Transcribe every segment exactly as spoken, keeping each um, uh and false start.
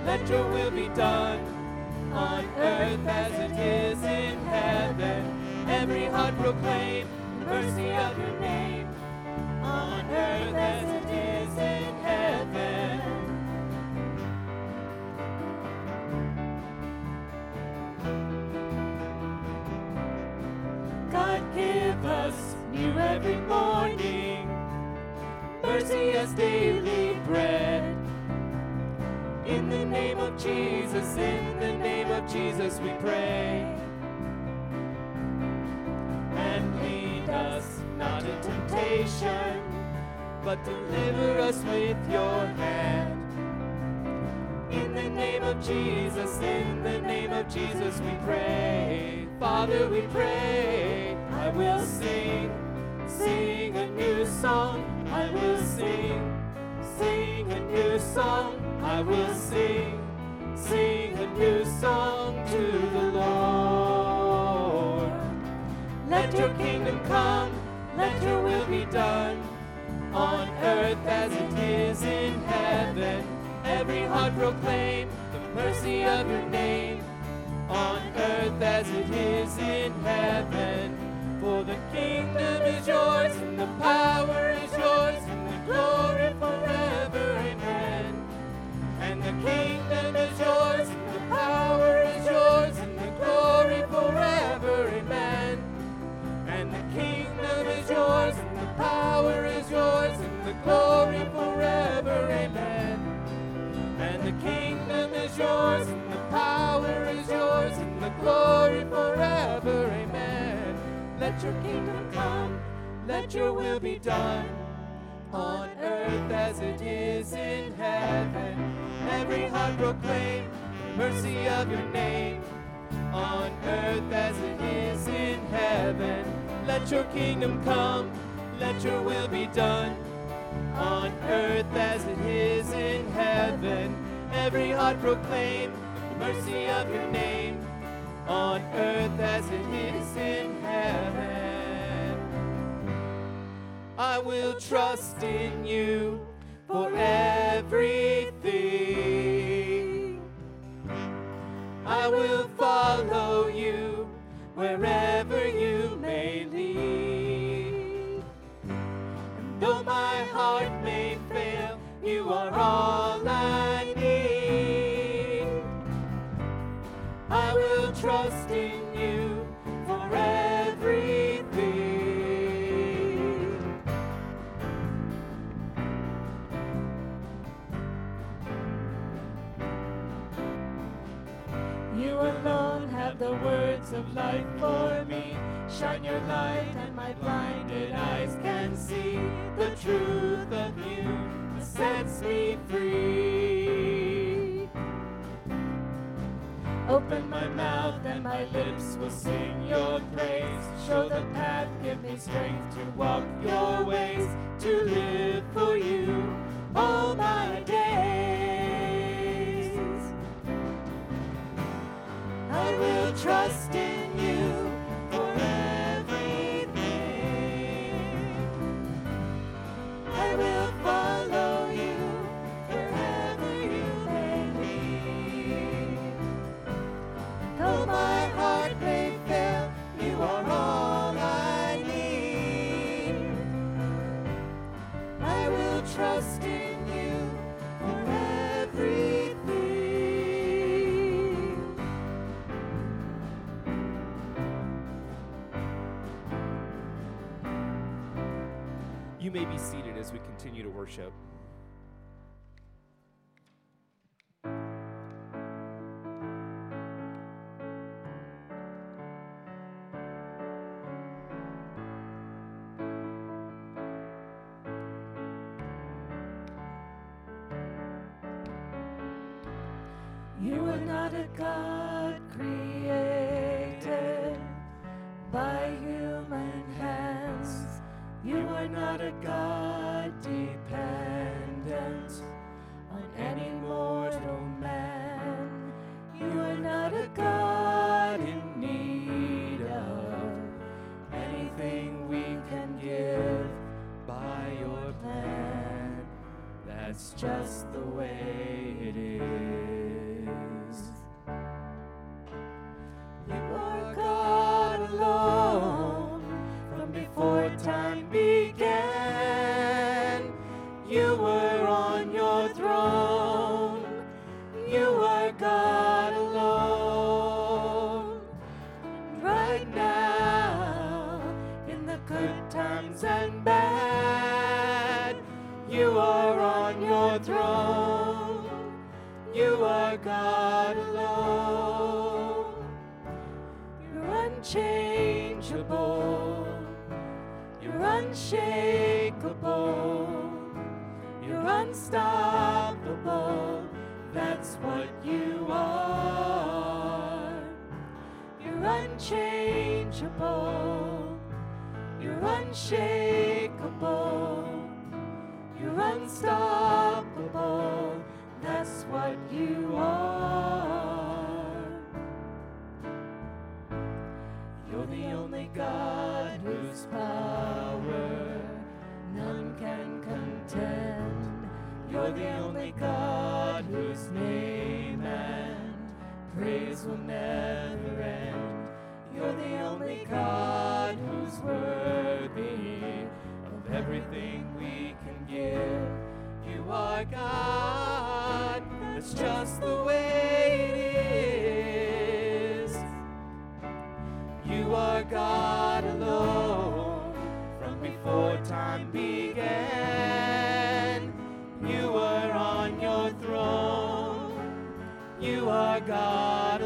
let your will be done on earth as it is in heaven. Every heart proclaim the mercy of your name on earth as it is in heaven. God, give us new every morning, mercy as daily bread. In the name of Jesus, in the name of Jesus we pray. And lead us not in temptation, but deliver us with your hand. In the name of Jesus, in the name of Jesus we pray. Father, we pray, I will sing, sing a new song. I will sing, sing a new song. I will sing, sing a new song to the Lord. Let your kingdom come, let your will be done on earth as it is in heaven. Every heart proclaim the mercy of your name on earth as it is in heaven. For the kingdom is yours and the power is yours and the glory forever, amen. And the kingdom is yours and the power is yours and the glory forever, amen. And the kingdom is yours and the power is yours and the glory forever, amen. And the kingdom is yours and the power is yours and the glory forever, amen. Let your kingdom come, let your will be done on earth as it is in heaven. Every heart proclaim the mercy of your name on earth as it is in heaven. Let your kingdom come, let your will be done on earth as it is in heaven. Every heart proclaim the mercy of your name on earth as it is in heaven. I will trust in you for everything. I will follow you wherever you may lead. And though my heart may fail, you are all I need. I will trust in you for everything. You alone have the words of life for me. Shine your light and my blinded eyes can see the truth of you that sets me free. Open my mouth and my lips will sing your praise. Show the path, give me strength to walk your ways, to live for you all my days. I will trust in you for everything. I will follow you wherever you may lead. Though my heart may fail, you are all I need. I will trust in you for everything. You may be seated as we continue to worship. You are not a God created by human hands. You are not a God dependent on any mortal man. You are not a God in need of anything we can give by your plan. That's just the way it is. unchangeable. You're unshakable. You're unstoppable. That's what you are. You're unchangeable. You're unshakable. You're unstoppable. That's what you are. You're the only God whose power none can contend. You're the only God whose name and praise will never end. You're the only God who's worthy of everything we can give. You are God, that's just the way it is. You are God alone, from before time began. You are on your throne. You are God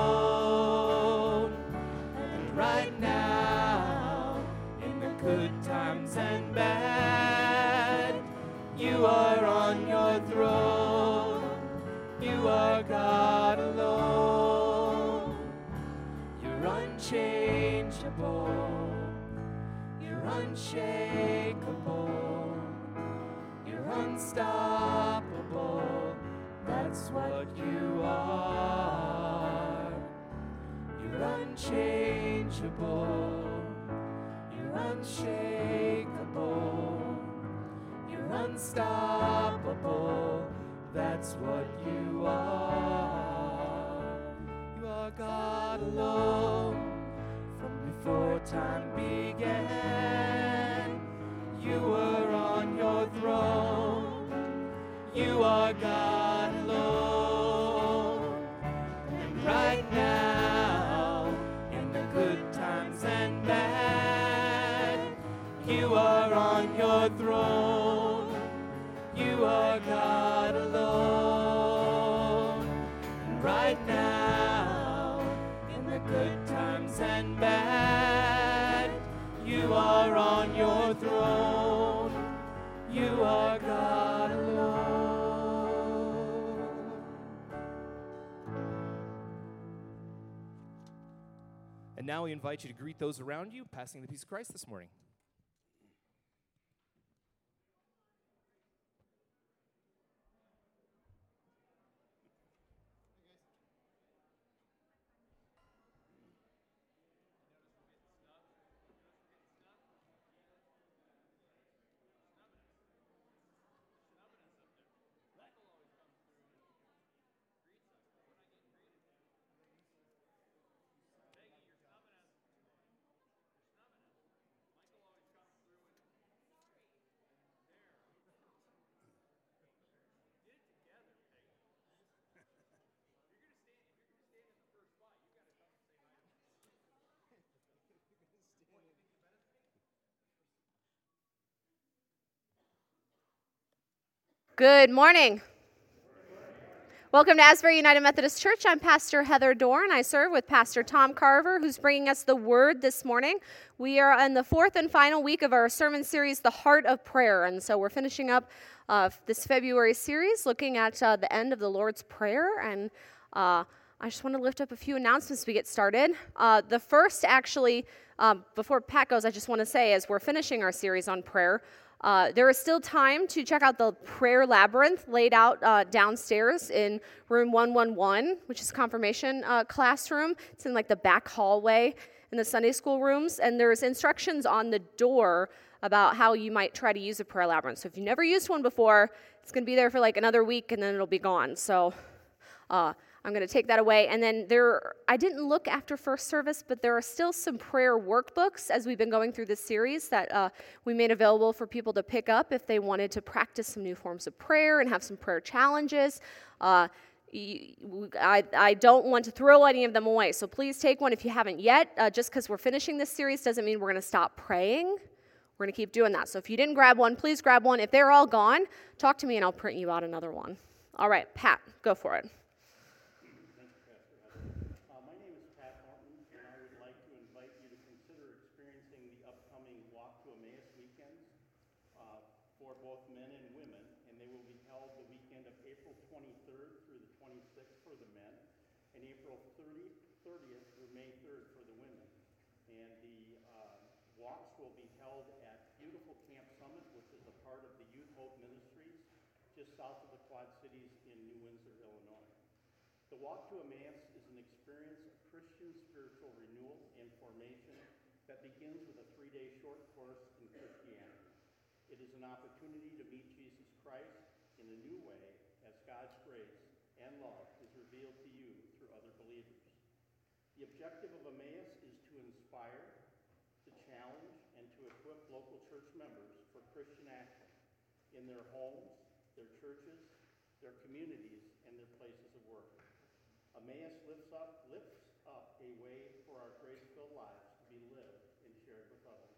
alone. And right now, in the good times and bad, you are on your throne. You are God alone. You're unchangeable. You're unshakable. You're unstoppable. That's what you are. You're unchangeable. You're unshakable. You're unstoppable. That's what you are. You are God alone. From before time began, you were on your throne. You are God alone. And right now, in the good times and bad, you are on your throne. You are God alone. And right now, in the good times and bad, you are on your throne. You are God alone. And now we invite you to greet those around you, passing the peace of Christ this morning. Good morning. Welcome to Asbury United Methodist Church. I'm Pastor Heather Dorn. I serve with Pastor Tom Carver, who's bringing us the word this morning. We are in the fourth and final week of our sermon series, The Heart of Prayer. And so we're finishing up uh, this February series, looking at uh, the end of the Lord's Prayer. And uh, I just want to lift up a few announcements as we get started. Uh, the first, actually, um, before Pat goes, I just want to say, as we're finishing our series on prayer, Uh, there is still time to check out the prayer labyrinth laid out uh, downstairs in room one one one, which is confirmation uh, classroom. It's in like the back hallway in the Sunday school rooms, and there's instructions on the door about how you might try to use a prayer labyrinth. So if you've never used one before, it's going to be there for like another week, and then it'll be gone. So uh, I'm going to take that away. And then there, I didn't look after first service, but there are still some prayer workbooks as we've been going through this series that uh, we made available for people to pick up if they wanted to practice some new forms of prayer and have some prayer challenges. Uh, I, I don't want to throw any of them away, so please take one if you haven't yet. Uh, just because we're finishing this series doesn't mean we're going to stop praying. We're going to keep doing that. So if you didn't grab one, please grab one. If they're all gone, talk to me and I'll print you out another one. All right, Pat, go for it. Thank you, Pastor Heather. Uh, my name is Pat Horton, and I would like to for both men and women, and they will be held the weekend of April twenty-third through the twenty-sixth for the men, and April thirtieth through May third for the women. And the uh, walks will be held at beautiful Camp Summit, which is a part of the Youth Hope Ministries, just south of the Quad Cities in New Windsor, Illinois. The Walk to Emmaus is an experience of Christian spiritual renewal and formation that begins with a three-day short course in Christianity. It is an opportunity to meet Jesus Christ in a new way as God's grace and love is revealed to you through other believers. The objective of Emmaus is to inspire, to challenge, and to equip local church members for Christian action in their homes, their churches, their communities, and their places of work. Emmaus lifts up, lifts up a way for our grace-filled lives to be lived and shared with others.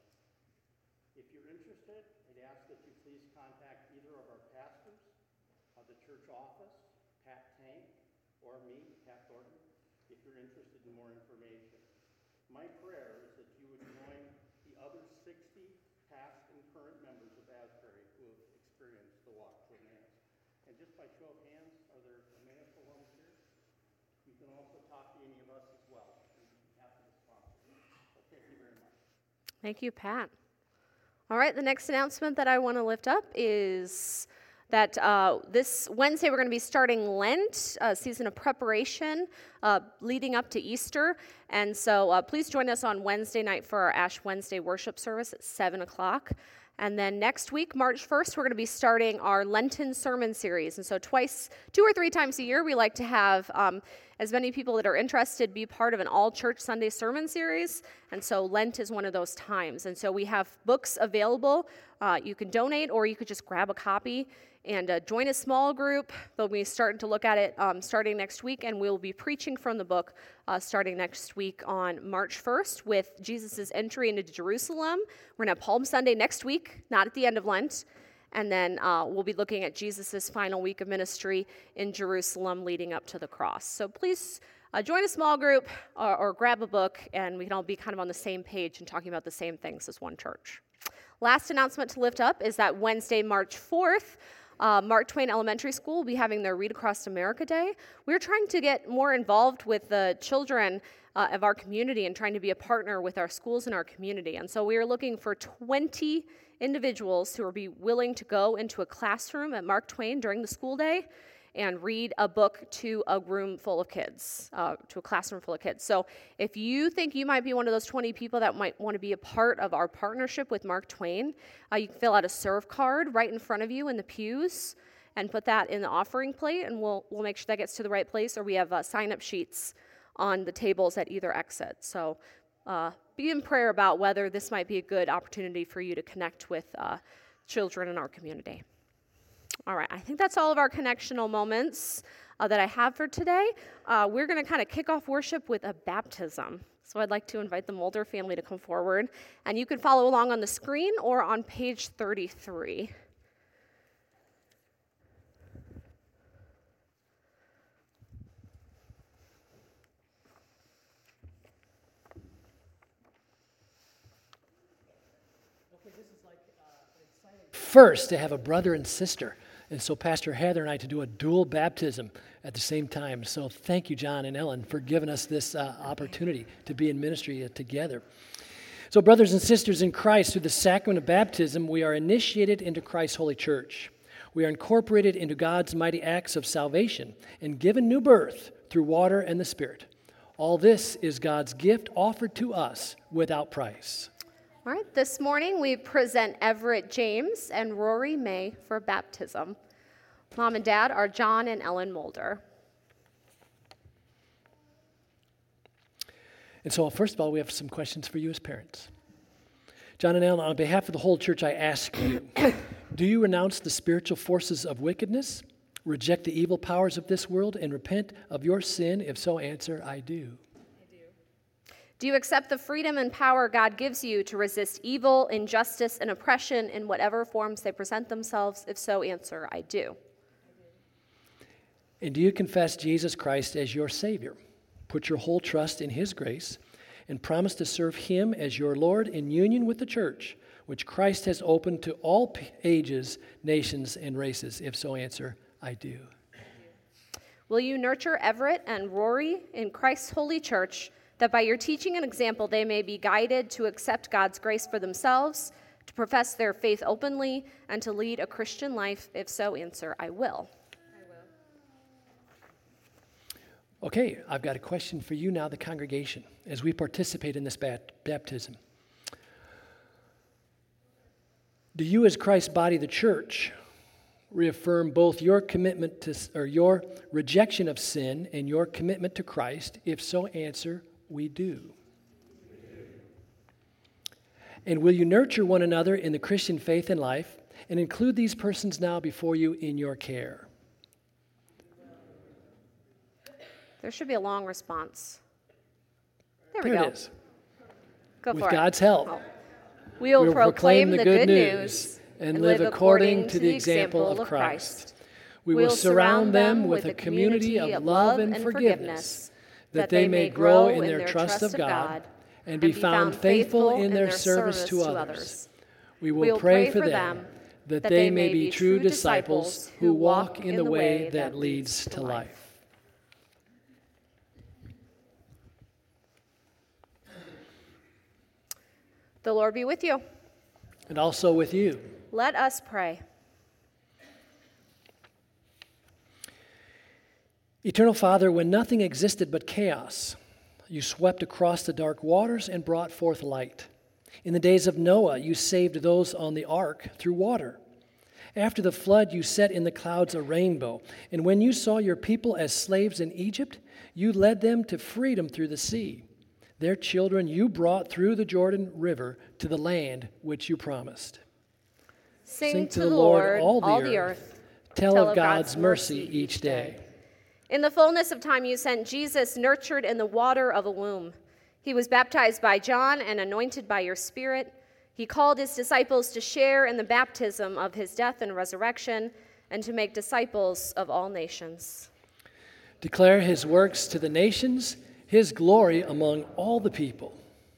If you're interested, I'd ask that you please contact either of our pastors, uh, the church office, Pat Tank, or me, Pat Thornton, if you're interested in more information. My prayer is that you would join the other sixty past and current members of Asbury who have experienced the Walk to Emmaus. And just by show of hands, are there Emmaus alums here? You can also talk to any of us as well. We'd be happy to sponsor you. So thank you very much. Thank you, Pat. All right, the next announcement that I want to lift up is that uh, this Wednesday we're going to be starting Lent, a season of preparation uh, leading up to Easter. And so uh, please join us on Wednesday night for our Ash Wednesday worship service at seven o'clock. And then next week, March first, we're going to be starting our Lenten sermon series. And so twice, two or three times a year, we like to have um, as many people that are interested be part of an all-church Sunday sermon series. And so Lent is one of those times. And so we have books available. Uh, you can donate, or you could just grab a copy and uh, join a small group. They'll be starting to look at it um, starting next week, and we'll be preaching from the book uh, starting next week on March first with Jesus' entry into Jerusalem. We're going to have Palm Sunday next week, not at the end of Lent, and then uh, we'll be looking at Jesus' final week of ministry in Jerusalem leading up to the cross. So please uh, join a small group or, or grab a book, and we can all be kind of on the same page and talking about the same things as one church. Last announcement to lift up is that Wednesday, March fourth, Uh, Mark Twain Elementary School will be having their Read Across America Day. We're trying to get more involved with the children uh, of our community and trying to be a partner with our schools and our community. And so we are looking for twenty individuals who will be willing to go into a classroom at Mark Twain during the school day and read a book to a room full of kids, uh, to a classroom full of kids. So if you think you might be one of those twenty people that might want to be a part of our partnership with Mark Twain, uh, you can fill out a serve card right in front of you in the pews and put that in the offering plate, and we'll we'll make sure that gets to the right place, or we have uh, sign-up sheets on the tables at either exit. So uh, be in prayer about whether this might be a good opportunity for you to connect with uh, children in our community. All right, I think that's all of our connectional moments uh, that I have for today. Uh, we're going to kind of kick off worship with a baptism. So I'd like to invite the Mulder family to come forward. And you can follow along on the screen or on page thirty-three. Okay, this is like uh, an exciting first to have a brother and sister. And so Pastor Heather and I to do a dual baptism at the same time. So thank you, John and Ellen, for giving us this uh, opportunity to be in ministry uh, together. So brothers and sisters in Christ, through the sacrament of baptism, we are initiated into Christ's holy church. We are incorporated into God's mighty acts of salvation and given new birth through water and the Spirit. All this is God's gift offered to us without price. All right, this morning we present Everett James and Rory May for baptism. Mom and Dad are John and Ellen Mulder. And so, first of all, we have some questions for you as parents. John and Ellen, on behalf of the whole church, I ask you, do you renounce the spiritual forces of wickedness, reject the evil powers of this world, and repent of your sin? If so, answer, I do. Do you accept the freedom and power God gives you to resist evil, injustice, and oppression in whatever forms they present themselves? If so, answer, I do. And do you confess Jesus Christ as your Savior? Put your whole trust in His grace and promise to serve Him as your Lord in union with the church which Christ has opened to all p- ages, nations, and races? If so, answer, I do. Will you nurture Everett and Rory in Christ's holy church, that by your teaching and example they may be guided to accept God's grace for themselves, to profess their faith openly, and to lead a Christian life? If so, answer, I will. Okay, I've got a question for you now, the congregation, as we participate in this bat- baptism. Do you, as Christ's body, the church, reaffirm both your commitment to, or your rejection of sin and your commitment to Christ? If so, answer, we do. And will you nurture one another in the Christian faith and life, and include these persons now before you in your care? There should be a long response. There, There we go. it is. Go With for God's it. help. Oh. We will We will proclaim the good news and live according to the example of Christ. We will surround them with a community of love and forgiveness, that they may grow in their trust of God and be found faithful in their service to others. We will pray for them that they may be true disciples who walk in the way that leads to life. The Lord be with you. And also with you. Let us pray. Eternal Father, when nothing existed but chaos, you swept across the dark waters and brought forth light. In the days of Noah, you saved those on the ark through water. After the flood, you set in the clouds a rainbow. And when you saw your people as slaves in Egypt, you led them to freedom through the sea. Their children you brought through the Jordan River to the land which you promised. Sing, Sing to, to the Lord, all the, all the earth. earth. Tell, Tell of God's, God's mercy each day. In the fullness of time you sent Jesus, nurtured in the water of a womb. He was baptized by John and anointed by your Spirit. He called his disciples to share in the baptism of his death and resurrection, and to make disciples of all nations. Declare his works to the nations, his glory among all the people.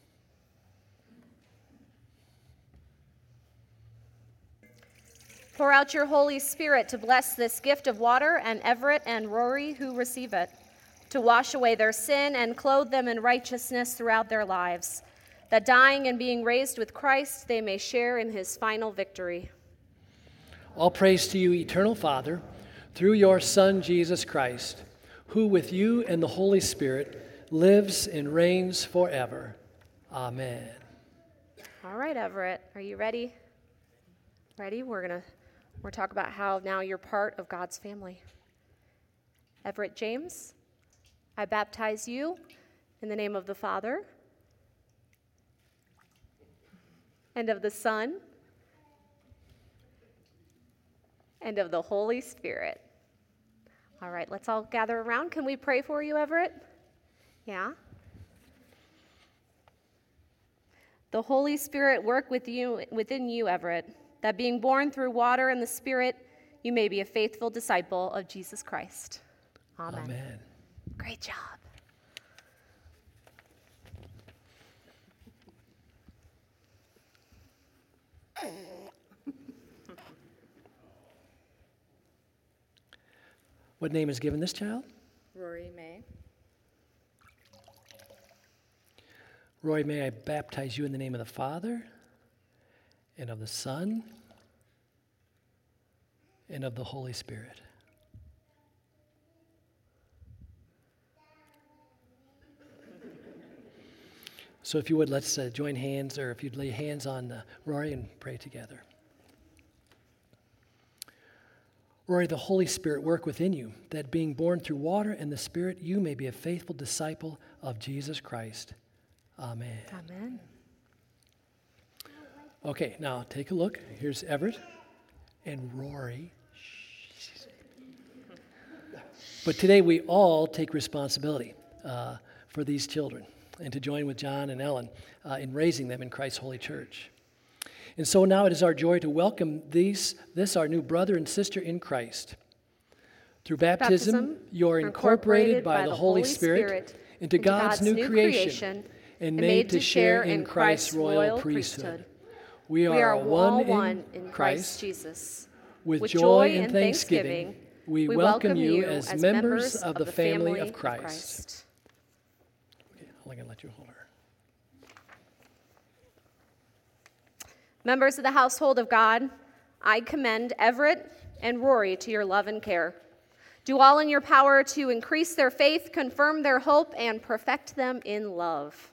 Pour out your Holy Spirit to bless this gift of water and Everett and Rory who receive it, to wash away their sin and clothe them in righteousness throughout their lives, that dying and being raised with Christ, they may share in his final victory. All praise to you, eternal Father, through your Son, Jesus Christ, who with you and the Holy Spirit lives and reigns forever. Amen. All right, Everett, are you ready? Ready? We're going to we're talk about how now you're part of God's family. Everett James, I baptize you in the name of the Father and of the Son and of the Holy Spirit. All right, let's all gather around. Can we pray for you, Everett? Yeah? The Holy Spirit work with you, within you, Everett, that being born through water and the Spirit, you may be a faithful disciple of Jesus Christ. Amen. Amen. Great job. What name is given this child? Rory May. Roy, may I baptize you in the name of the Father, and of the Son, and of the Holy Spirit. So if you would, let's uh, join hands, or if you'd lay hands on uh, Rory and pray together. Rory, the Holy Spirit work within you, that being born through water and the Spirit, you may be a faithful disciple of Jesus Christ. Amen. Amen. Okay, now take a look. Here's Everett and Rory. But today we all take responsibility uh, for these children and to join with John and Ellen uh, in raising them in Christ's holy church. And so now it is our joy to welcome these, this, our new brother and sister in Christ. Through baptism, baptism you are incorporated by, by the Holy Spirit, Spirit into, into God's, God's new creation, creation and made to share in Christ's royal priesthood. We We are, are one, all in one in Christ Christ. Jesus. With, With joy joy and and thanksgiving, thanksgiving, we, We welcome you as, members of the family, of Christ. Christ. Okay, I'm going to let you hold her. Members of the household of God, I commend Everett and Rory to your love and care. Do all in your power to increase their faith, confirm their hope, and perfect them in love.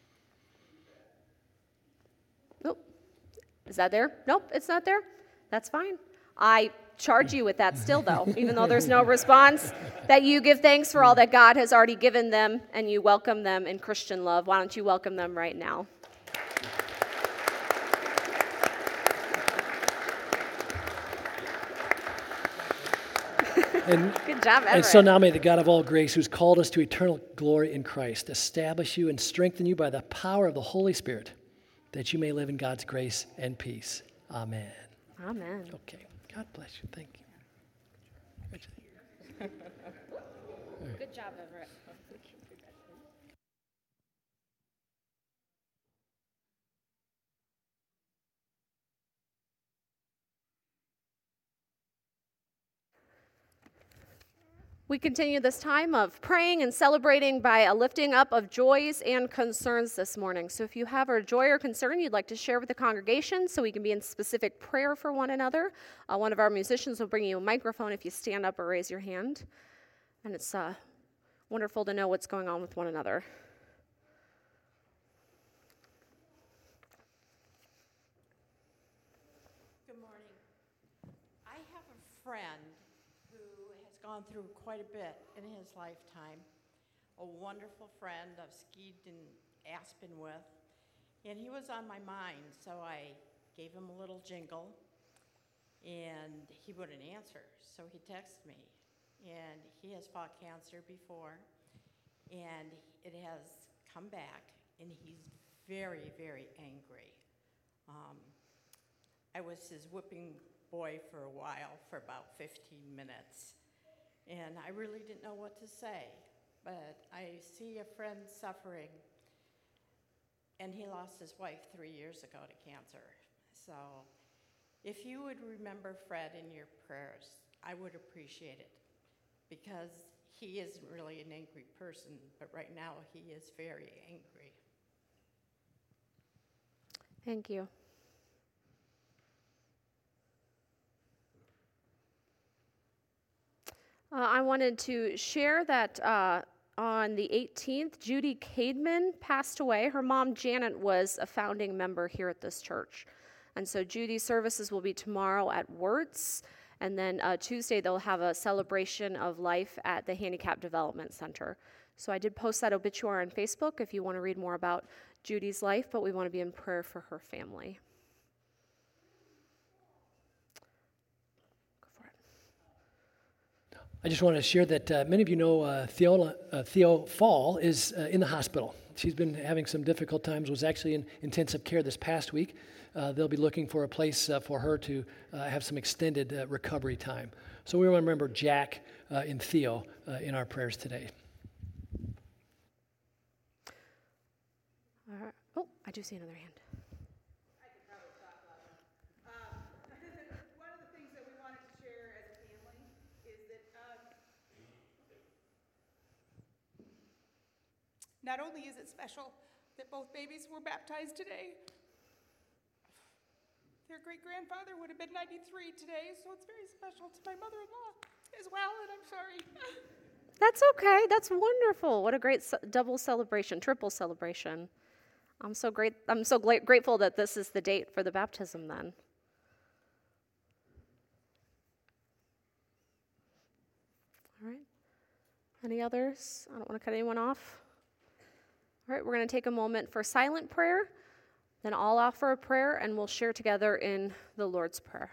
Nope. Is that there? Nope, it's not there. That's fine. I charge you with that still, though, even though there's no response, that you give thanks for all that God has already given them, and you welcome them in Christian love. Why don't you welcome them right now? And, Good job, Everett. and so now may the God of all grace, who's called us to eternal glory in Christ, establish you and strengthen you by the power of the Holy Spirit, that you may live in God's grace and peace. Amen. Amen. Okay. God bless you. Thank you. Good job, Everett. We continue this time of praying and celebrating by a lifting up of joys and concerns this morning. So if you have a joy or concern you'd like to share with the congregation so we can be in specific prayer for one another, uh, one of our musicians will bring you a microphone if you stand up or raise your hand. And it's uh, wonderful to know what's going on with one another. Good morning. I have a friend who has gone through quite a bit in his lifetime. A wonderful friend I've skied in Aspen with, and he was on my mind, so I gave him a little jingle, and he wouldn't answer, so he texted me. And he has fought cancer before, and it has come back, and he's very, very angry. Um, I was his whipping boy for a while, for about fifteen minutes, and I really didn't know what to say. But I see a friend suffering, and he lost his wife three years ago to cancer. So if you would remember Fred in your prayers, I would appreciate it, because he isn't really an angry person, but right now he is very angry. Thank you. Uh, I wanted to share that uh, on the eighteenth, Judy Cademan passed away. Her mom, Janet, was a founding member here at this church. And so Judy's services will be tomorrow at Wirtz. And then uh, Tuesday, they'll have a celebration of life at the Handicap Development Center. So I did post that obituary on Facebook if you want to read more about Judy's life, but we want to be in prayer for her family. Go for it. I just want to share that uh, many of you know uh, Theo, uh, Theo Fall is uh, in the hospital. She's been having some difficult times, was actually in intensive care this past week. Uh, they'll be looking for a place uh, for her to uh, have some extended uh, recovery time. So we want to remember Jack uh, and Theo uh, in our prayers today. All right. Oh, I do see another hand. I could probably talk louder. Um, one of the things that we wanted to share as a family is that um, not only is it special that both babies were baptized today, their great-grandfather would have been ninety-three today, so it's very special to my mother-in-law as well, and I'm sorry. That's okay. That's wonderful. What a great ce- double celebration, triple celebration. I'm so great. I'm so gla- grateful that this is the date for the baptism then. All right. Any others? I don't want to cut anyone off. All right, we're going to take a moment for silent prayer. Then I'll offer a prayer and we'll share together in the Lord's Prayer.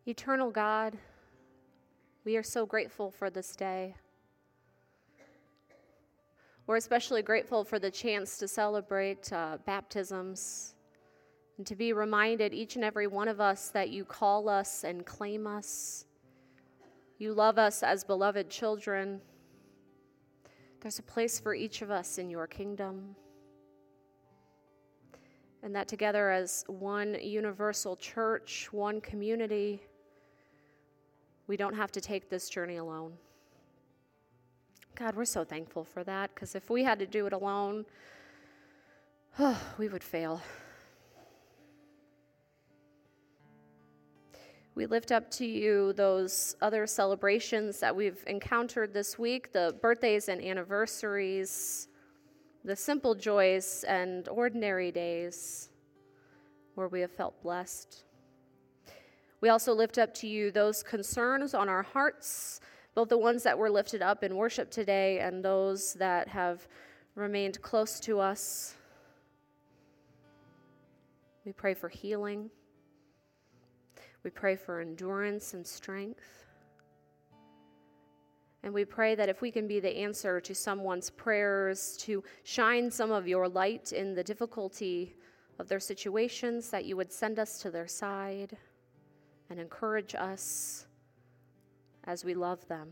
Eternal God, we are so grateful for this day. We're especially grateful for the chance to celebrate uh, baptisms and to be reminded, each and every one of us, that you call us and claim us. You love us as beloved children. There's a place for each of us in your kingdom. And that together as one universal church, one community, we don't have to take this journey alone. God, we're so thankful for that, because if we had to do it alone, oh, we would fail. We lift up to you those other celebrations that we've encountered this week, the birthdays and anniversaries, the simple joys and ordinary days where we have felt blessed. We also lift up to you those concerns on our hearts, both the ones that were lifted up in worship today and those that have remained close to us. We pray for healing. We pray for endurance and strength. And we pray that if we can be the answer to someone's prayers, to shine some of your light in the difficulty of their situations, that you would send us to their side and encourage us as we love them.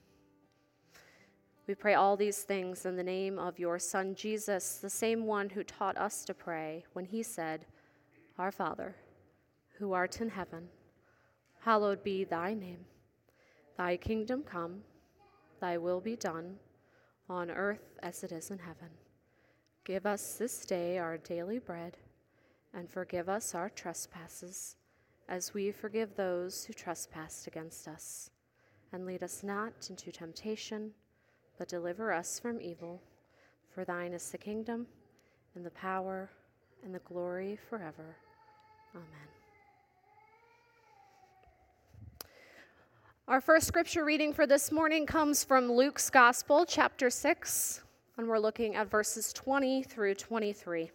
We pray all these things in the name of your Son, Jesus, the same one who taught us to pray when he said, Our Father, who art in heaven, hallowed be thy name. Thy kingdom come, thy will be done, on earth as it is in heaven. Give us this day our daily bread, and forgive us our trespasses, as we forgive those who trespass against us. And lead us not into temptation, but deliver us from evil. For thine is the kingdom, and the power, and the glory forever. Amen. Our first scripture reading for this morning comes from Luke's Gospel, chapter six, and we're looking at verses twenty through twenty-three.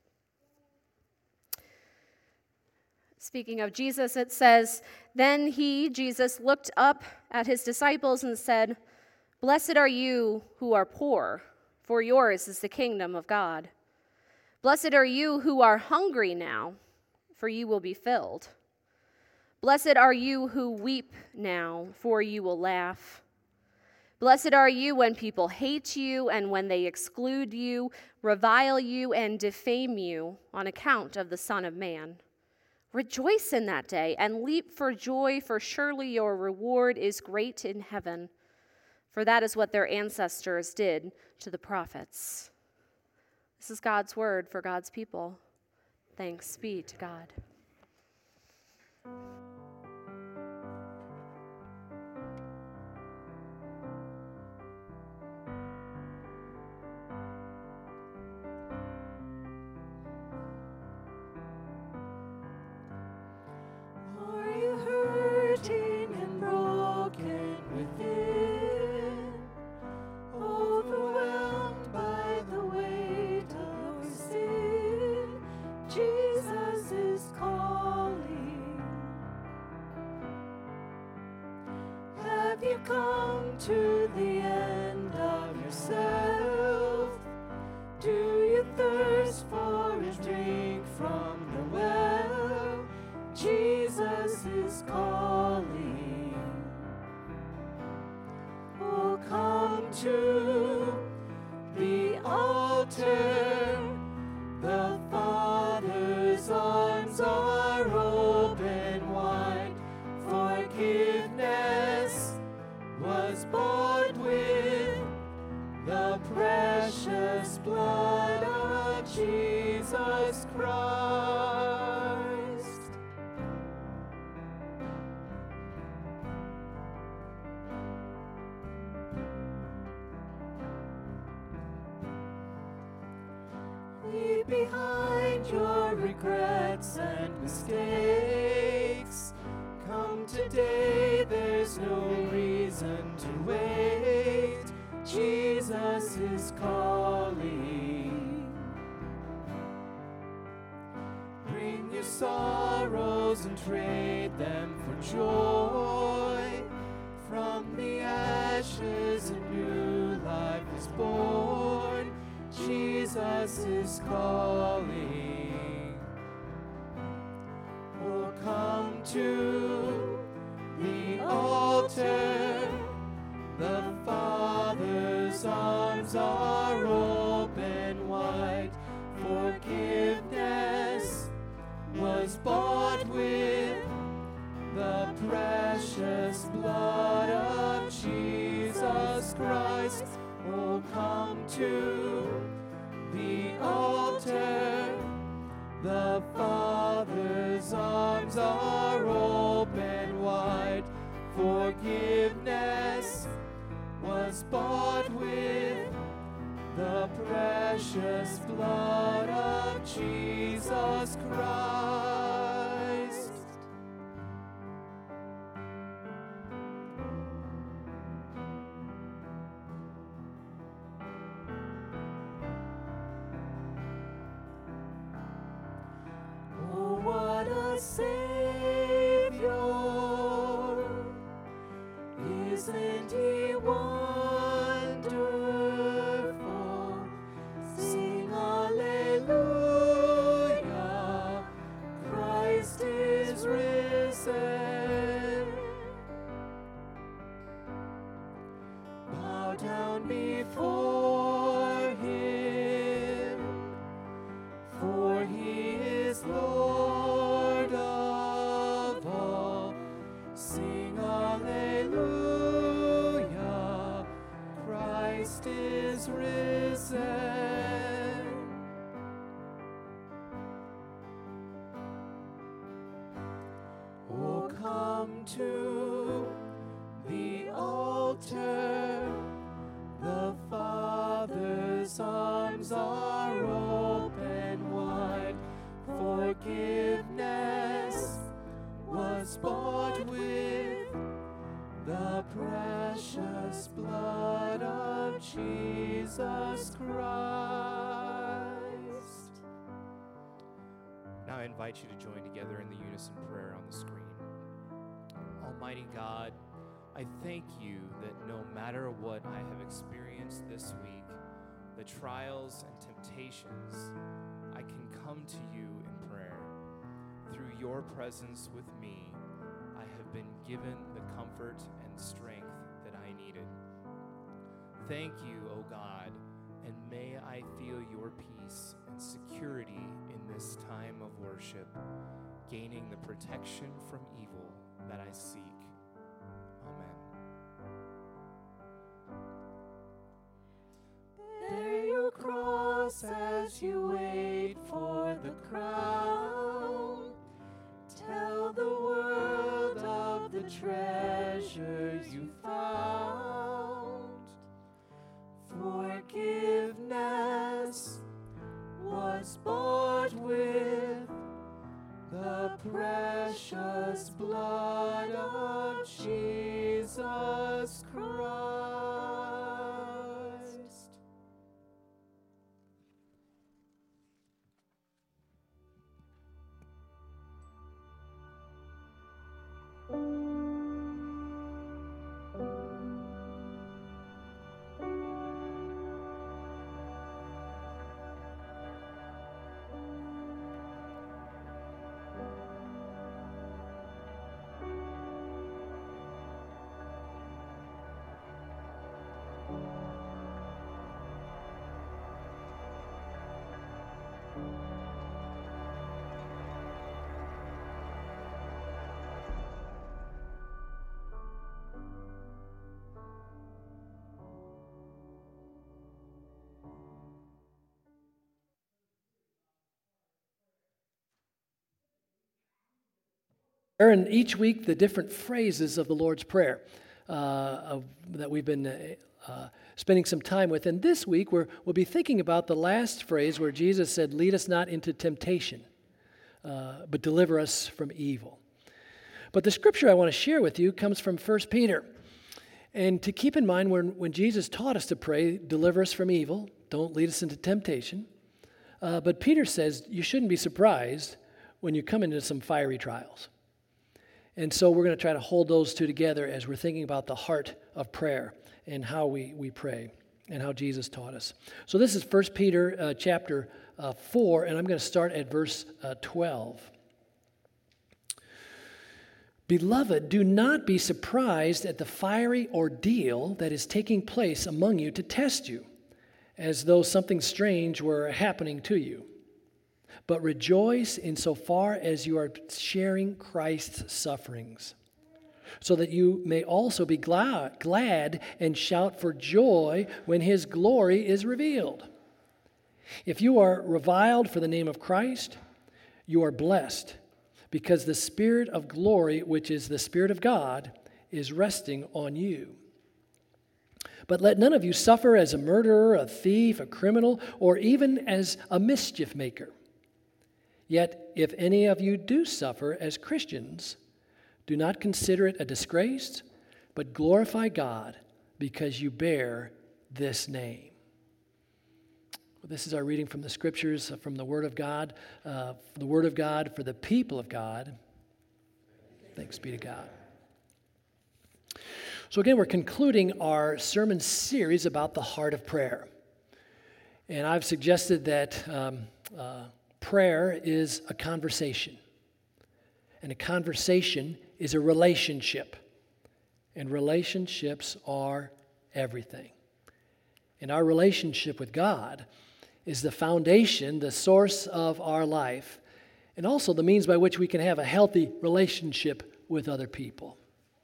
Speaking of Jesus, it says, Then he, Jesus, looked up at his disciples and said, Blessed are you who are poor, for yours is the kingdom of God. Blessed are you who are hungry now, for you will be filled. Blessed are you who weep now, for you will laugh. Blessed are you when people hate you and when they exclude you, revile you, and defame you on account of the Son of Man. Rejoice in that day and leap for joy, for surely your reward is great in heaven. For that is what their ancestors did to the prophets. This is God's word for God's people. Thanks be to God. Leave behind your regrets and mistakes. Come today, there's no reason to wait. Jesus is calling. Bring your sorrows troubles and trade them for joy. From the ashes a new life is born. Jesus is calling. Oh, come to the altar. The Father's arms are open wide. Forgiveness was bought with the precious blood of Jesus Christ. Oh, come to the altar. The Father's arms are open wide. Forgiveness was bought with the precious blood of Jesus Christ. Oh, what a Savior! Isn't He wonderful? Sing Alleluia, Christ is risen. Bow down before Him, for He is Lord of all. Sing Alleluia, Christ is risen. Oh, come to the altar. The Father's arms are open wide. Forgiveness was bought with the precious blood of Jesus Christ. Now I invite you to join together in the unison prayer on the screen. Almighty God, I thank you that no matter what I have experienced this week, the trials and temptations, I can come to you in prayer. Through your presence with me, I have been given the comfort and strength that I needed. Thank you, O God, and may I feel your peace and security in this time of worship, gaining the protection from evil that I seek. Amen. Bear your cross as you wait for the crown. Tell the world of the treasures you found. Forgiveness was bought with the precious blood of Jesus Christ. And each week, the different phrases of the Lord's Prayer uh, of, that we've been uh, spending some time with. And this week, we're, we'll be thinking about the last phrase where Jesus said, "Lead us not into temptation, uh, but deliver us from evil." But the scripture I want to share with you comes from First Peter. And to keep in mind, when, when Jesus taught us to pray, deliver us from evil, don't lead us into temptation. Uh, but Peter says you shouldn't be surprised when you come into some fiery trials. And so we're going to try to hold those two together as we're thinking about the heart of prayer and how we, we pray and how Jesus taught us. So this is First Peter uh, chapter uh, four, and I'm going to start at verse uh, twelve. Beloved, do not be surprised at the fiery ordeal that is taking place among you to test you, as though something strange were happening to you. But rejoice insofar as you are sharing Christ's sufferings, so that you may also be glad, glad and shout for joy when his glory is revealed. If you are reviled for the name of Christ, you are blessed, because the Spirit of glory, which is the Spirit of God, is resting on you. But let none of you suffer as a murderer, a thief, a criminal, or even as a mischief maker. Yet if any of you do suffer as Christians, do not consider it a disgrace, but glorify God because you bear this name. Well, this is our reading from the Scriptures, from the Word of God, uh, the Word of God for the people of God. Thanks be to God. So again, we're concluding our sermon series about the heart of prayer. And I've suggested that um, uh, prayer is a conversation. And a conversation is a relationship. And relationships are everything. And our relationship with God is the foundation, the source of our life, and also the means by which we can have a healthy relationship with other people.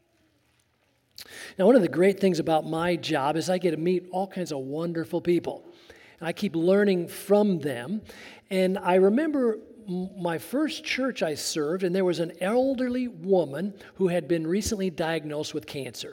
Now, one of the great things about my job is I get to meet all kinds of wonderful people. And I keep learning from them. And I remember my first church I served, and there was an elderly woman who had been recently diagnosed with cancer.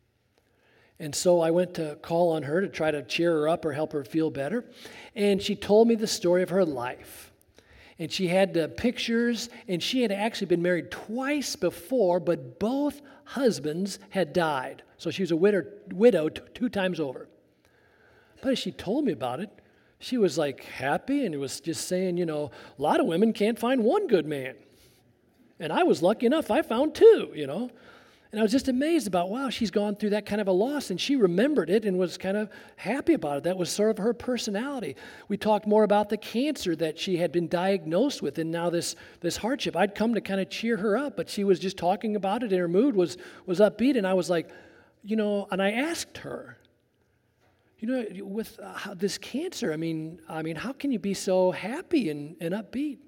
And so I went to call on her to try to cheer her up or help her feel better. And she told me the story of her life. And she had uh, pictures, and she had actually been married twice before, but both husbands had died. So she was a widow, widow t- two times over. But as she told me about it, she was like happy, and it was just saying, you know, a lot of women can't find one good man. And I was lucky enough, I found two, you know. And I was just amazed about, wow, she's gone through that kind of a loss, and she remembered it and was kind of happy about it. That was sort of her personality. We talked more about the cancer that she had been diagnosed with, and now this, this hardship. I'd come to kind of cheer her up, but she was just talking about it, and her mood was, was upbeat, and I was like, you know, and I asked her, you know, with uh, this cancer, I mean, I mean, how can you be so happy and, and upbeat?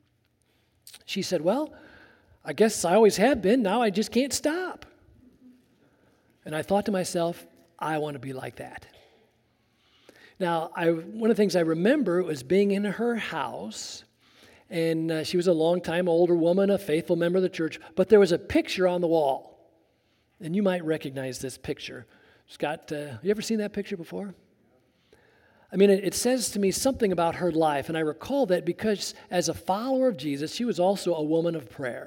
She said, well, I guess I always have been. Now I just can't stop. And I thought to myself, I want to be like that. Now, I, one of the things I remember was being in her house, and uh, she was a long-time older woman, a faithful member of the church, but there was a picture on the wall. And you might recognize this picture. It's got, uh, you ever seen that picture before? I mean, it, it says to me something about her life, and I recall that because as a follower of Jesus, she was also a woman of prayer.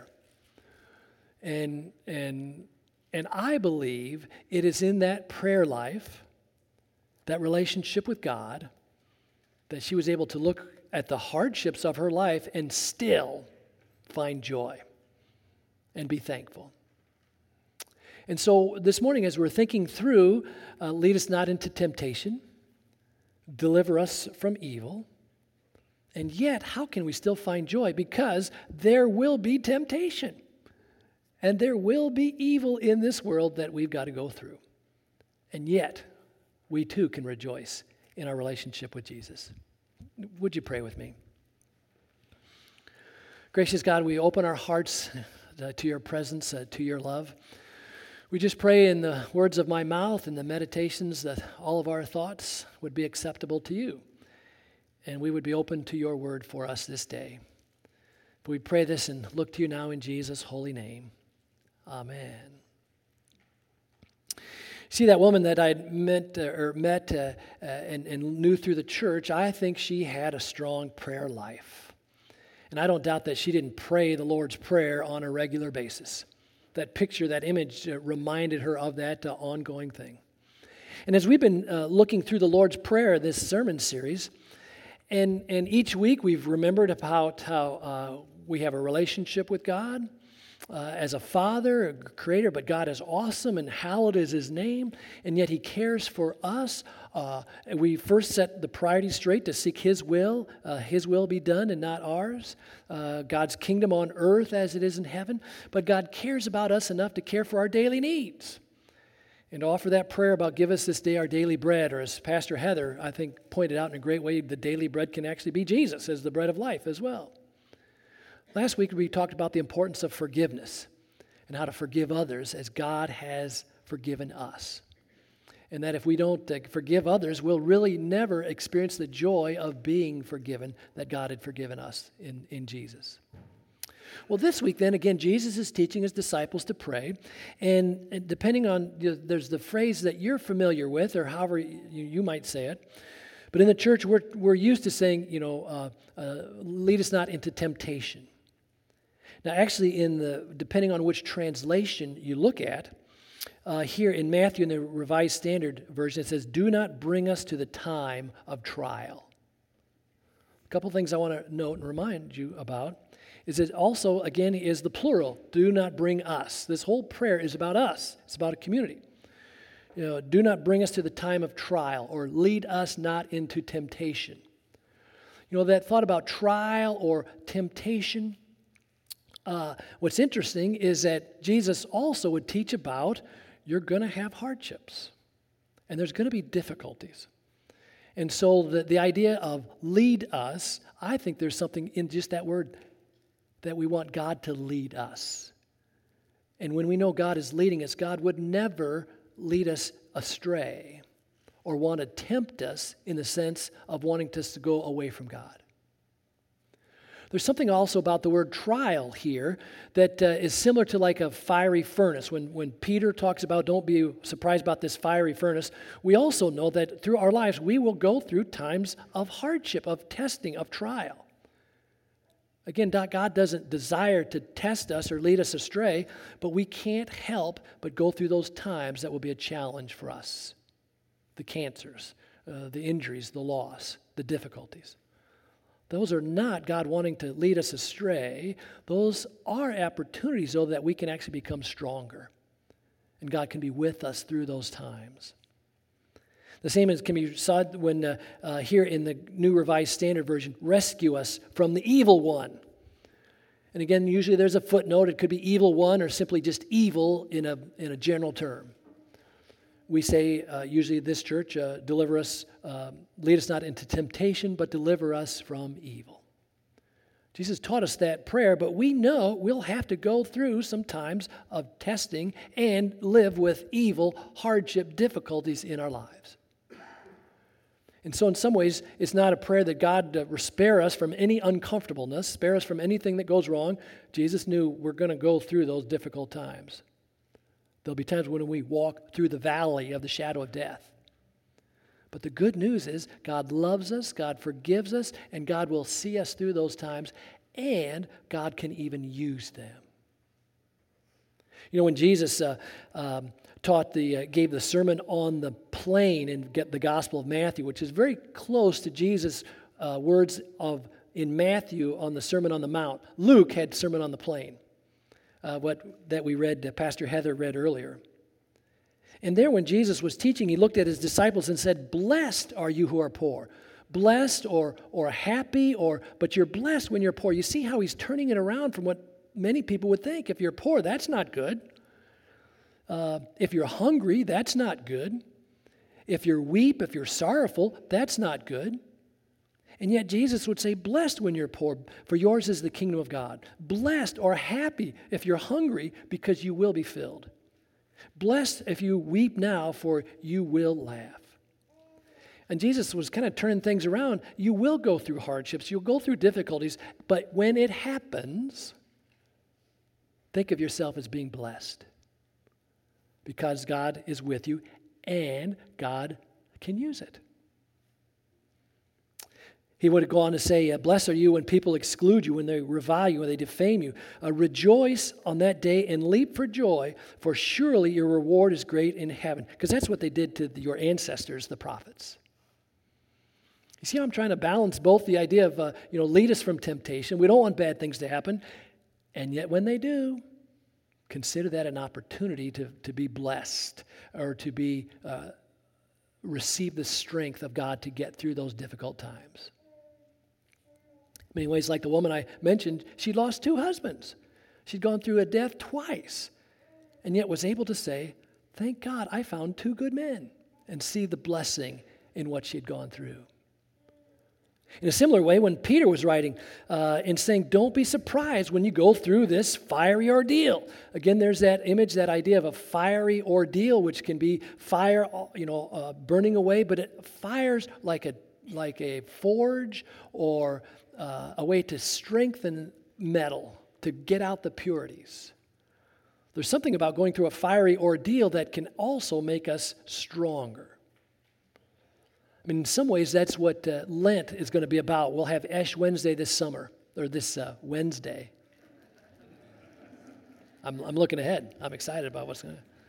And and and I believe it is in that prayer life, that relationship with God, that she was able to look at the hardships of her life and still find joy and be thankful. And so this morning, as we're thinking through, uh, lead us not into temptation, deliver us from evil, and yet how can we still find joy? Because there will be temptation. And there will be evil in this world that we've got to go through. And yet, we too can rejoice in our relationship with Jesus. Would you pray with me? Gracious God, we open our hearts uh, to your presence, uh, to your love. We just pray in the words of my mouth and the meditations that all of our thoughts would be acceptable to you. And we would be open to your word for us this day. But we pray this and look to you now in Jesus' holy name. Amen. See, that woman that I met uh, or met uh, uh, and, and knew through the church, I think she had a strong prayer life. And I don't doubt that she didn't pray the Lord's Prayer on a regular basis. That picture, that image uh, reminded her of that uh, ongoing thing. And as we've been uh, looking through the Lord's Prayer, this sermon series, and, and each week we've remembered about how uh, we have a relationship with God uh, as a Father, a Creator, but God is awesome and hallowed is His name, and yet He cares for us. Uh, we first set the priority straight to seek His will, uh, His will be done and not ours. Uh, God's kingdom on earth as it is in heaven, but God cares about us enough to care for our daily needs. And to offer that prayer about give us this day our daily bread, or as Pastor Heather, I think, pointed out in a great way, the daily bread can actually be Jesus as the bread of life as well. Last week we talked about the importance of forgiveness and how to forgive others as God has forgiven us. And that if we don't uh, forgive others, we'll really never experience the joy of being forgiven that God had forgiven us in, in Jesus. Well, this week, then, again, Jesus is teaching His disciples to pray, and, and depending on, you know, there's the phrase that you're familiar with, or however you, you might say it, but in the church, we're, we're used to saying, you know, uh, uh, lead us not into temptation. Now, actually, in the depending on which translation you look at, uh, here in Matthew, in the Revised Standard Version, it says, do not bring us to the time of trial. A couple things I want to note and remind you about is it also, again, is the plural. Do not bring us. This whole prayer is about us. It's about a community. You know, do not bring us to the time of trial, or lead us not into temptation. You know, that thought about trial or temptation, uh, what's interesting is that Jesus also would teach about you're going to have hardships, and there's going to be difficulties. And so the, the idea of lead us, I think there's something in just that word, that we want God to lead us. And when we know God is leading us, God would never lead us astray or want to tempt us in the sense of wanting us to go away from God. There's something also about the word trial here that uh, is similar to like a fiery furnace. When, when Peter talks about don't be surprised about this fiery furnace, we also know that through our lives we will go through times of hardship, of testing, of trial. Again, God doesn't desire to test us or lead us astray, but we can't help but go through those times that will be a challenge for us. The cancers, uh, the injuries, the loss, the difficulties. Those are not God wanting to lead us astray. Those are opportunities, though, that we can actually become stronger. And God can be with us through those times. The same as can be said when uh, uh, here in the New Revised Standard Version, rescue us from the evil one. And again, usually there's a footnote. It could be evil one or simply just evil in a in a general term. We say uh, usually this church, uh, deliver us, uh, lead us not into temptation, but deliver us from evil. Jesus taught us that prayer, but we know we'll have to go through some times of testing and live with evil, hardship, difficulties in our lives. And so in some ways, it's not a prayer that God uh, spare us from any uncomfortableness, spare us from anything that goes wrong. Jesus knew we're going to go through those difficult times. There'll be times when we walk through the valley of the shadow of death. But the good news is God loves us, God forgives us, and God will see us through those times, and God can even use them. You know, when Jesus uh, um, taught the, uh, gave the Sermon on the Plain in get the Gospel of Matthew, which is very close to Jesus' uh, words of in Matthew on the Sermon on the Mount. Luke had Sermon on the Plain, uh, what that we read, uh, Pastor Heather read earlier. And there when Jesus was teaching, he looked at his disciples and said, blessed are you who are poor. Blessed or or happy, or but you're blessed when you're poor. You see how he's turning it around from what many people would think. If you're poor, that's not good. Uh, if you're hungry, that's not good. If you're weep, if you're sorrowful, that's not good. And yet Jesus would say, blessed when you're poor, for yours is the kingdom of God. Blessed or happy if you're hungry, because you will be filled. Blessed if you weep now, for you will laugh. And Jesus was kind of turning things around. You will go through hardships, you'll go through difficulties, but when it happens, think of yourself as being blessed. Because God is with you, and God can use it. He would go on to say, blessed are you when people exclude you, when they revile you, when they defame you. Uh, rejoice on that day and leap for joy, for surely your reward is great in heaven. Because that's what they did to the, your ancestors, the prophets. You see how I'm trying to balance both the idea of, uh, you know, lead us from temptation. We don't want bad things to happen. And yet when they do, consider that an opportunity to, to be blessed or to be uh, receive the strength of God to get through those difficult times. In many ways, like the woman I mentioned, she lost two husbands. She'd gone through a death twice, and yet was able to say, thank God I found two good men, and see the blessing in what she'd gone through. In a similar way, when Peter was writing uh, and saying, don't be surprised when you go through this fiery ordeal. Again, there's that image, that idea of a fiery ordeal, which can be fire, you know, uh, burning away, but it fires like a like a forge or uh, a way to strengthen metal, to get out the purities. There's something about going through a fiery ordeal that can also make us stronger. I mean, in some ways, that's what uh, Lent is going to be about. We'll have Ash Wednesday this summer, or this uh, Wednesday. I'm, I'm looking ahead. I'm excited about what's going to happen.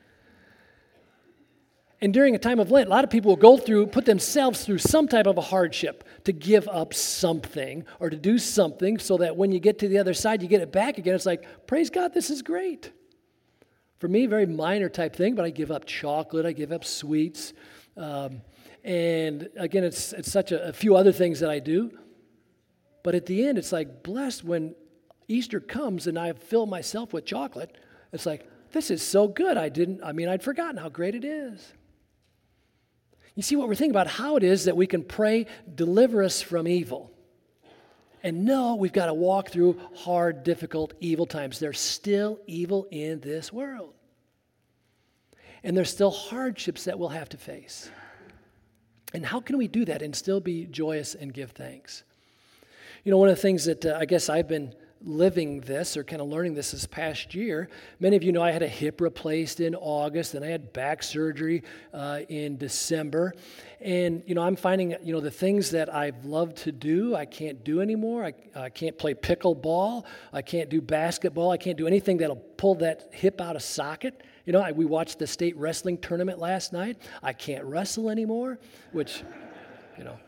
And during a time of Lent, a lot of people will go through, put themselves through some type of a hardship to give up something or to do something so that when you get to the other side, you get it back again. It's like, praise God, this is great. For me, very minor type thing, but I give up chocolate, I give up sweets. Um, and again, it's it's such a, a few other things that I do. But at the end, it's like, blessed when Easter comes and I fill myself with chocolate. It's like, this is so good. I didn't, I mean, I'd forgotten how great it is. You see what we're thinking about, how it is that we can pray, deliver us from evil. And no, we've got to walk through hard, difficult, evil times. There's still evil in this world. And there's still hardships that we'll have to face. And how can we do that and still be joyous and give thanks? You know, one of the things that uh, I guess I've been living this or kind of learning this this past year, many of you know I had a hip replaced in August and I had back surgery uh, in December. And, you know, I'm finding, you know, the things that I've loved to do, I can't do anymore. I, I can't play pickleball. I can't do basketball. I can't do anything that'll pull that hip out of socket. You know, I, we watched the state wrestling tournament last night. I can't wrestle anymore, which, you know.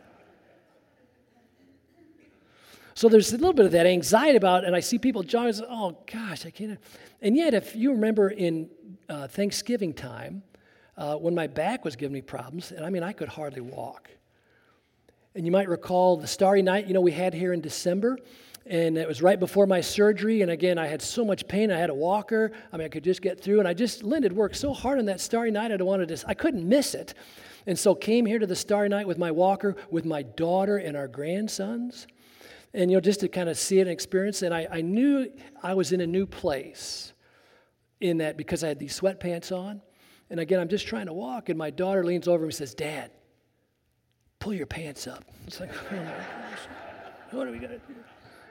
So there's a little bit of that anxiety about it, and I see people jogging, oh gosh, I can't. And yet, if you remember in uh, Thanksgiving time, uh, when my back was giving me problems, and I mean, I could hardly walk. And you might recall the Starry Night, you know, we had here in December, and it was right before my surgery, and again, I had so much pain, I had a walker, I mean, I could just get through, and I just, Linda had worked so hard on that Starry Night, I wanted to, I couldn't miss it. And so came here to the Starry Night with my walker, with my daughter and our grandsons. And, you know, just to kind of see it and experience it. And I, I knew I was in a new place in that because I had these sweatpants on. And again, I'm just trying to walk. And my daughter leans over and says, Dad, pull your pants up. It's like, oh my gosh, what are we going to do?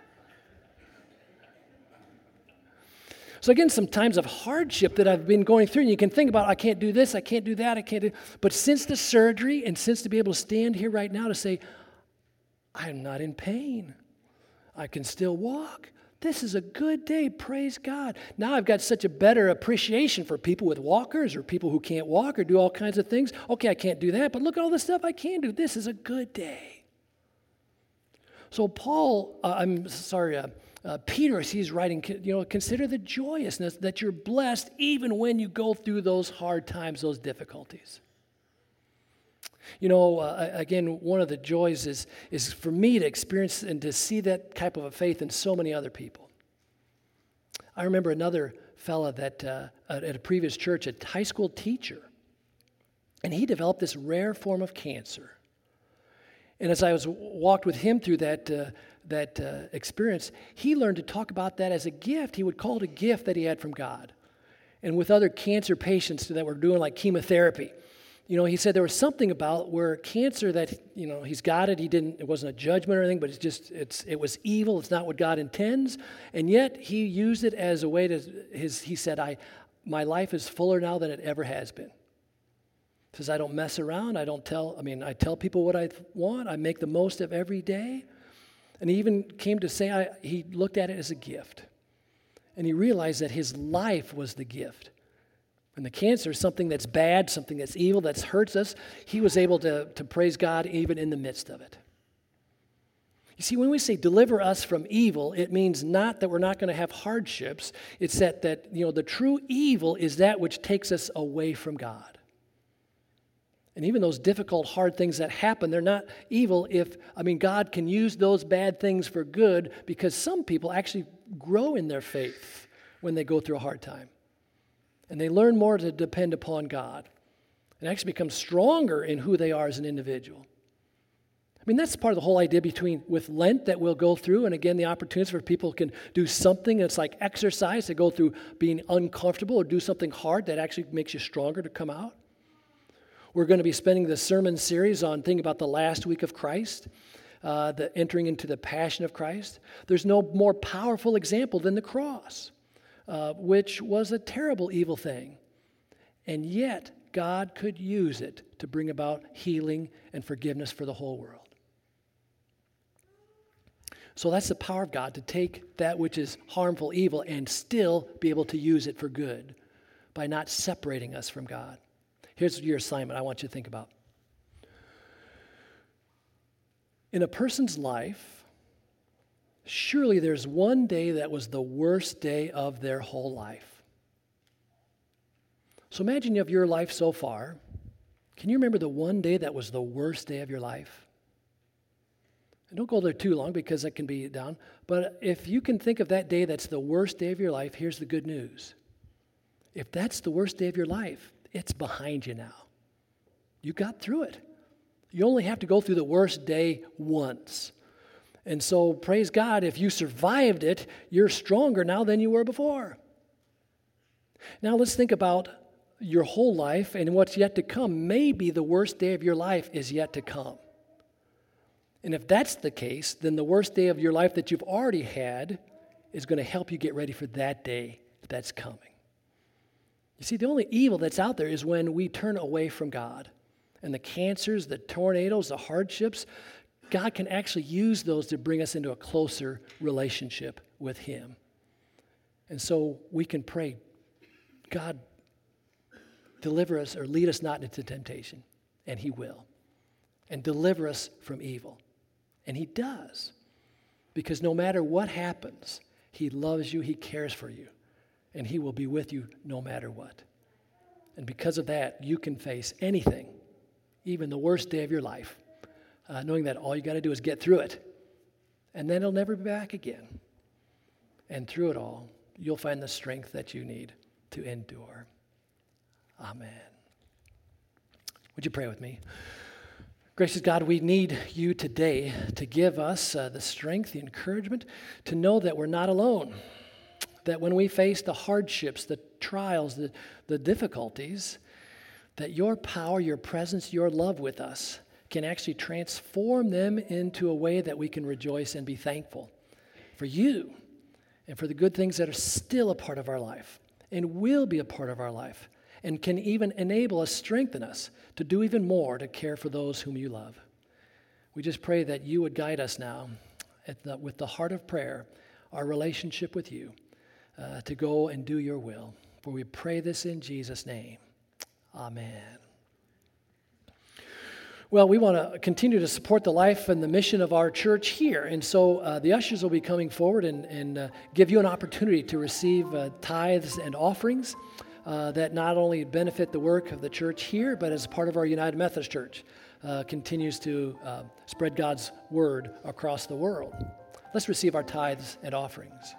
So again, some times of hardship that I've been going through. And you can think about, I can't do this, I can't do that, I can't do. But since the surgery and since to be able to stand here right now to say, I'm not in pain. I can still walk. This is a good day, praise God. Now I've got such a better appreciation for people with walkers or people who can't walk or do all kinds of things. Okay, I can't do that, but look at all the stuff I can do. This is a good day. So Paul, uh, I'm sorry, uh, uh, Peter, as he's writing, you know, consider the joyousness that you're blessed even when you go through those hard times, those difficulties. You know, uh, again, one of the joys is, is for me to experience and to see that type of a faith in so many other people. I remember another fella that uh, at a previous church, a high school teacher, and he developed this rare form of cancer. And as I was walked with him through that uh, that uh, experience, he learned to talk about that as a gift. He would call it a gift that he had from God. And with other cancer patients that were doing like chemotherapy, you know, he said there was something about where cancer that, you know, he's got it. He didn't, it wasn't a judgment or anything, but it's just, it's, it was evil. It's not what God intends. And yet he used it as a way to, his, he said, I, my life is fuller now than it ever has been. He says, I don't mess around. I don't tell, I mean, I tell people what I want. I make the most of every day. And he even came to say, I, he looked at it as a gift. And he realized that his life was the gift. And the cancer is something that's bad, something that's evil, that hurts us. He was able to, to praise God even in the midst of it. You see, when we say deliver us from evil, it means not that we're not going to have hardships. It's that, that, you know, the true evil is that which takes us away from God. And even those difficult, hard things that happen, they're not evil if, I mean, God can use those bad things for good, because some people actually grow in their faith when they go through a hard time. And they learn more to depend upon God and actually become stronger in who they are as an individual. I mean, that's part of the whole idea between with Lent that we'll go through, and again, the opportunities for people can do something that's like exercise to go through being uncomfortable, or do something hard that actually makes you stronger to come out. We're going to be spending the sermon series on thinking about the last week of Christ, uh, the entering into the passion of Christ. There's no more powerful example than the cross, uh, which was a terrible evil thing. And yet, God could use it to bring about healing and forgiveness for the whole world. So that's the power of God, to take that which is harmful, evil, and still be able to use it for good by not separating us from God. Here's your assignment I want you to think about. In a person's life, surely there's one day that was the worst day of their whole life. So imagine you have your life so far. Can you remember the one day that was the worst day of your life? And don't go there too long, because that can be down. But if you can think of that day that's the worst day of your life, here's the good news. If that's the worst day of your life, it's behind you now. You got through it. You only have to go through the worst day once. And so, praise God, if you survived it, you're stronger now than you were before. Now let's think about your whole life and what's yet to come. Maybe the worst day of your life is yet to come. And if that's the case, then the worst day of your life that you've already had is going to help you get ready for that day that's coming. You see, the only evil that's out there is when we turn away from God. And the cancers, the tornadoes, the hardships, God can actually use those to bring us into a closer relationship with Him. And so we can pray, God, deliver us or lead us not into temptation. And He will. And deliver us from evil. And He does. Because no matter what happens, He loves you, He cares for you. And He will be with you no matter what. And because of that, you can face anything, even the worst day of your life, uh, knowing that all you got to do is get through it. And then it'll never be back again. And through it all, you'll find the strength that you need to endure. Amen. Would you pray with me? Gracious God, we need you today to give us uh, the strength, the encouragement to know that we're not alone. That when we face the hardships, the trials, the, the difficulties, that your power, your presence, your love with us can actually transform them into a way that we can rejoice and be thankful for you and for the good things that are still a part of our life and will be a part of our life and can even enable us, strengthen us to do even more to care for those whom you love. We just pray that you would guide us now at the, with the heart of prayer, our relationship with you, uh, to go and do your will. For we pray this in Jesus' name. Amen. Well, we want to continue to support the life and the mission of our church here. And so uh, the ushers will be coming forward and, and uh, give you an opportunity to receive uh, tithes and offerings uh, that not only benefit the work of the church here, but as part of our United Methodist Church, uh, continues to uh, spread God's word across the world. Let's receive our tithes and offerings.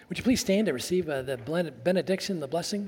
Would you please stand to receive uh, the blend- benediction, the blessing?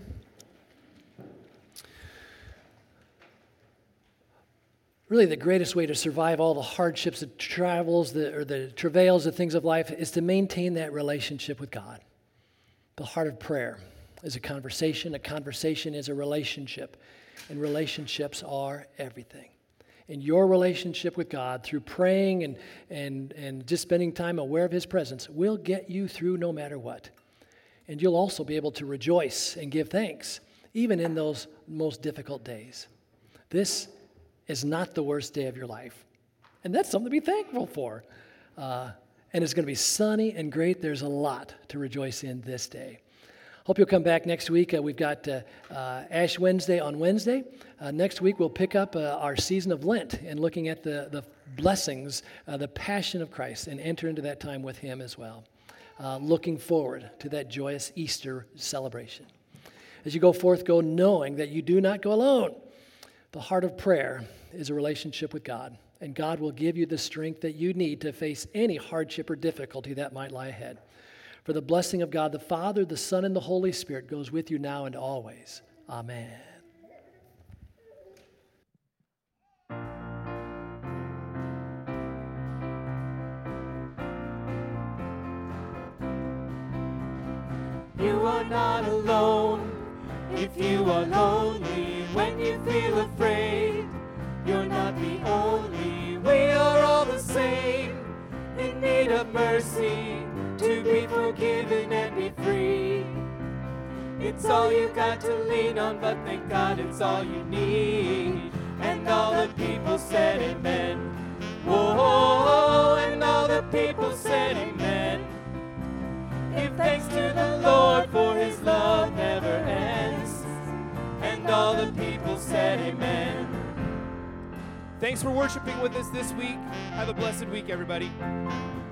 Really, the greatest way to survive all the hardships, the travels, the, or the travails, the things of life, is to maintain that relationship with God. The heart of prayer is a conversation. A conversation is a relationship. And relationships are everything. In your relationship with God, through praying and, and, and just spending time aware of His presence, will get you through no matter what. And you'll also be able to rejoice and give thanks, even in those most difficult days. This is not the worst day of your life. And that's something to be thankful for. Uh, and it's going to be sunny and great. There's a lot to rejoice in this day. Hope you'll come back next week. Uh, we've got uh, uh, Ash Wednesday on Wednesday. Uh, next week we'll pick up uh, our season of Lent and looking at the, the blessings, uh, the passion of Christ, and enter into that time with Him as well. Uh, looking forward to that joyous Easter celebration. As you go forth, go knowing that you do not go alone. The heart of prayer is a relationship with God, and God will give you the strength that you need to face any hardship or difficulty that might lie ahead. For the blessing of God the Father, the Son, and the Holy Spirit goes with you now and always. Amen. You are not alone if you are lonely. When you feel afraid, you're not the only. We are all the same, in need of mercy, to be forgiven and be free. It's all you got to lean on, but thank God it's all you need. And all the people said amen. Whoa, and all the people said amen. Give thanks to the Lord, for His love never ends. And all the people said amen. Thanks for worshiping with us this week. Have a blessed week, everybody.